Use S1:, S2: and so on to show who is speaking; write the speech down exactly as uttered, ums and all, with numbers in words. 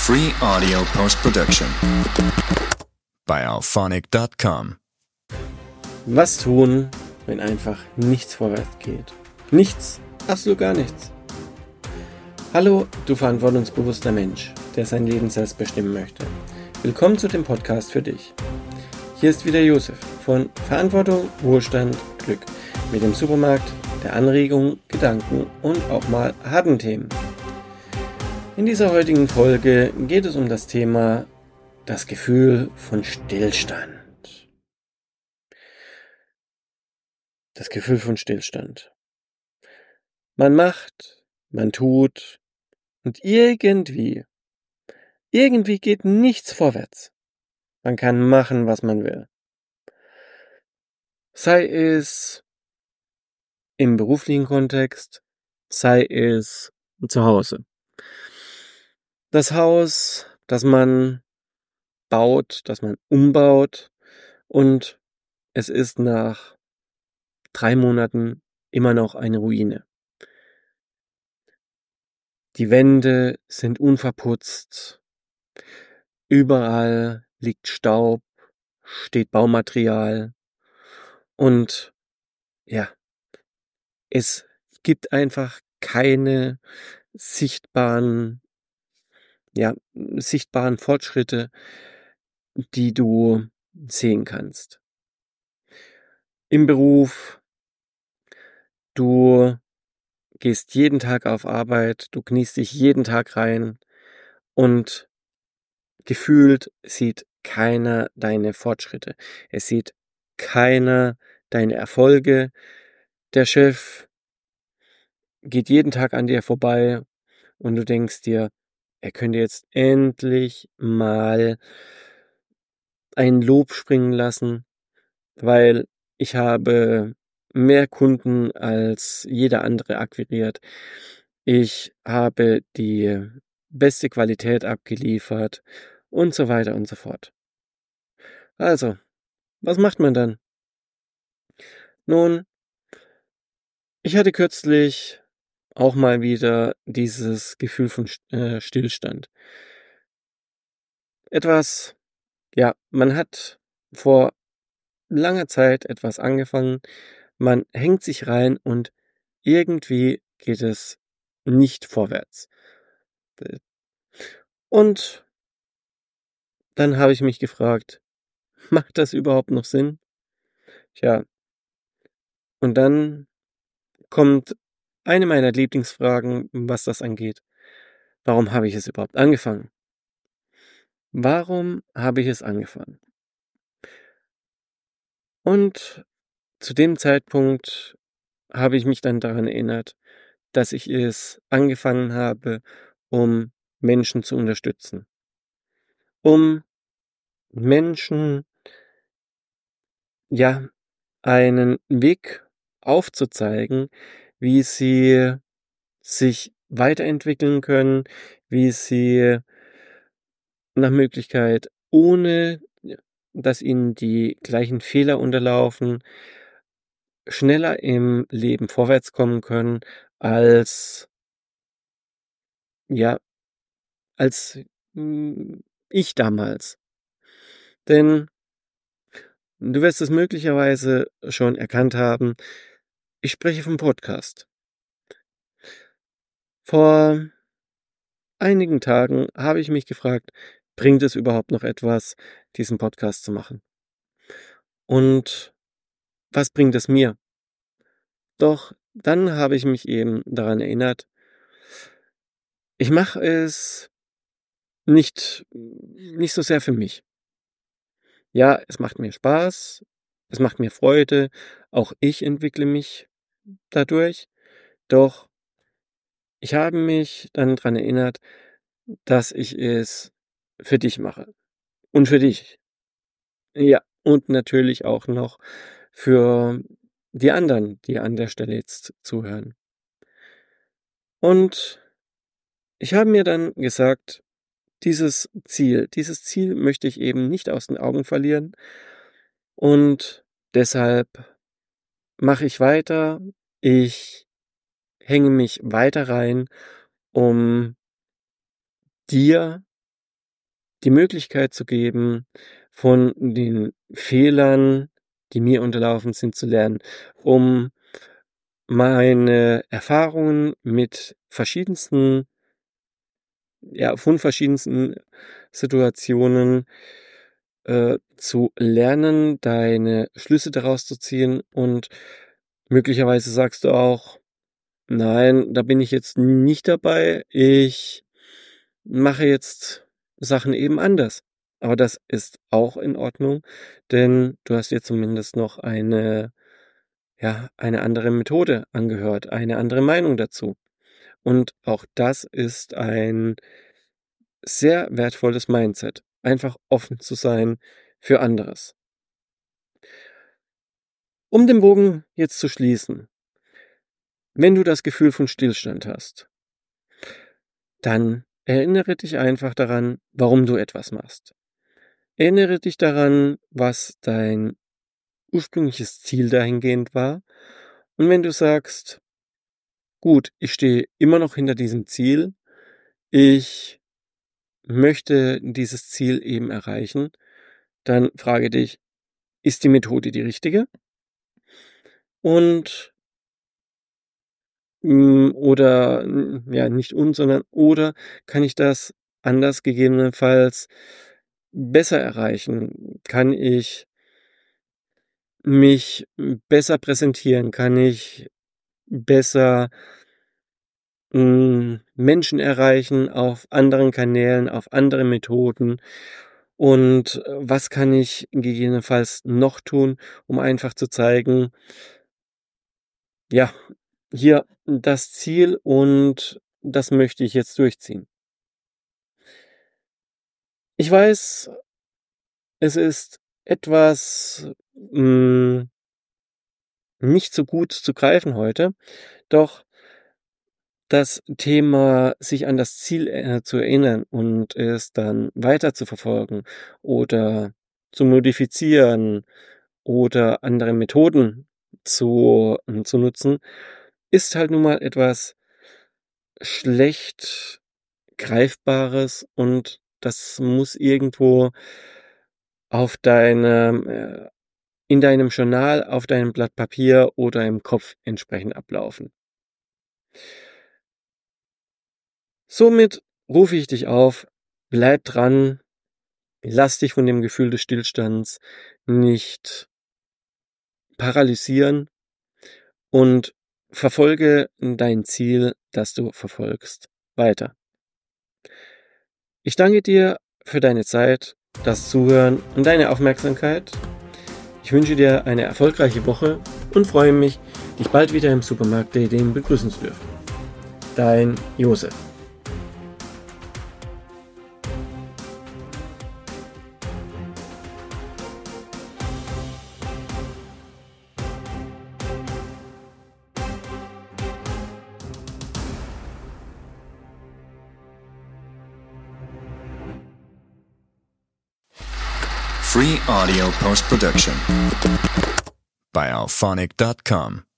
S1: Free audio post-production by alphonic dot com.
S2: Was tun, wenn einfach nichts vorwärts geht? Nichts, absolut gar nichts. Hallo, du verantwortungsbewusster Mensch, der sein Leben selbst bestimmen möchte. Willkommen zu dem Podcast für dich. Hier ist wieder Josef von Verantwortung, Wohlstand, Glück mit dem Supermarkt der Anregungen, Gedanken und auch mal harten Themen. In dieser heutigen Folge geht es um das Thema das Gefühl von Stillstand. Das Gefühl von Stillstand. Man macht, man tut und irgendwie, irgendwie geht nichts vorwärts. Man kann machen, was man will. Sei es im beruflichen Kontext, sei es zu Hause. Das Haus, das man baut, das man umbaut und es ist nach drei Monaten immer noch eine Ruine. Die Wände sind unverputzt, überall liegt Staub, steht Baumaterial und ja, es gibt einfach keine sichtbaren, ja, sichtbaren Fortschritte, die du sehen kannst. Im Beruf, du gehst jeden Tag auf Arbeit, du kniest dich jeden Tag rein und gefühlt sieht keiner deine Fortschritte. Es sieht keiner deine Erfolge. Der Chef geht jeden Tag an dir vorbei und du denkst dir, er könnte jetzt endlich mal ein Lob springen lassen, weil ich habe mehr Kunden als jeder andere akquiriert. Ich habe die beste Qualität abgeliefert und so weiter und so fort. Also, was macht man dann? Nun, ich hatte kürzlich auch mal wieder dieses Gefühl von äh, Stillstand. Etwas, ja, man hat vor langer Zeit etwas angefangen, man hängt sich rein und irgendwie geht es nicht vorwärts. Und dann habe ich mich gefragt, macht das überhaupt noch Sinn? Tja, und dann kommt eine meiner Lieblingsfragen, was das angeht. Warum habe ich es überhaupt angefangen? Warum habe ich es angefangen? Und zu dem Zeitpunkt habe ich mich dann daran erinnert, dass ich es angefangen habe, um Menschen zu unterstützen. Um Menschen, ja, einen Weg aufzuzeigen, wie sie sich weiterentwickeln können, wie sie nach Möglichkeit, ohne dass ihnen die gleichen Fehler unterlaufen, schneller im Leben vorwärts kommen können, als ja, als hm, ich damals. Denn du wirst es möglicherweise schon erkannt haben, ich spreche vom Podcast. Vor einigen Tagen habe ich mich gefragt, bringt es überhaupt noch etwas, diesen Podcast zu machen? Und was bringt es mir? Doch dann habe ich mich eben daran erinnert, ich mache es nicht, nicht so sehr für mich. Ja, es macht mir Spaß, es macht mir Freude, auch ich entwickle mich dadurch. Doch ich habe mich dann daran erinnert, dass ich es für dich mache. Und für dich. Ja, und natürlich auch noch für die anderen, die an der Stelle jetzt zuhören. Und ich habe mir dann gesagt, dieses Ziel, dieses Ziel möchte ich eben nicht aus den Augen verlieren. Und deshalb mache ich weiter. Ich hänge mich weiter rein, um dir die Möglichkeit zu geben, von den Fehlern, die mir unterlaufen sind, zu lernen, um meine Erfahrungen mit verschiedensten ja, von verschiedensten Situationen, äh, zu lernen, deine Schlüsse daraus zu ziehen und möglicherweise sagst du auch: „Nein, da bin ich jetzt nicht dabei. Ich mache jetzt Sachen eben anders.“ Aber das ist auch in Ordnung, denn du hast dir zumindest noch eine ja, eine andere Methode angehört, eine andere Meinung dazu. Und auch das ist ein sehr wertvolles Mindset, einfach offen zu sein für anderes. Um den Bogen jetzt zu schließen, wenn du das Gefühl von Stillstand hast, dann erinnere dich einfach daran, warum du etwas machst. Erinnere dich daran, was dein ursprüngliches Ziel dahingehend war. Und wenn du sagst: „Gut, ich stehe immer noch hinter diesem Ziel, ich möchte dieses Ziel eben erreichen“, dann frage dich: Ist die Methode die richtige? Und hm, oder hm, ja, nicht und, sondern oder kann ich das anders gegebenenfalls besser erreichen? Kann ich mich besser präsentieren? Kann ich besser hm, Menschen erreichen auf anderen Kanälen, auf andere Methoden? Und äh, was kann ich gegebenenfalls noch tun, um einfach zu zeigen, ja, hier das Ziel und das möchte ich jetzt durchziehen. Ich weiß, es ist etwas hm, nicht so gut zu greifen heute, doch das Thema, sich an das Ziel äh, zu erinnern und es dann weiter zu verfolgen oder zu modifizieren oder andere Methoden zu, hm, zu nutzen, ist halt nun mal etwas schlecht Greifbares und das muss irgendwo auf deinem, äh, in deinem Journal, auf deinem Blatt Papier oder im Kopf entsprechend ablaufen. Somit rufe ich dich auf, bleib dran, lass dich von dem Gefühl des Stillstands nicht paralysieren und verfolge dein Ziel, das du verfolgst, weiter. Ich danke dir für deine Zeit, das Zuhören und deine Aufmerksamkeit. Ich wünsche dir eine erfolgreiche Woche und freue mich, dich bald wieder im Supermarkt Dating begrüßen zu dürfen. Dein Josef.
S1: Free audio post-production by alphonic dot com.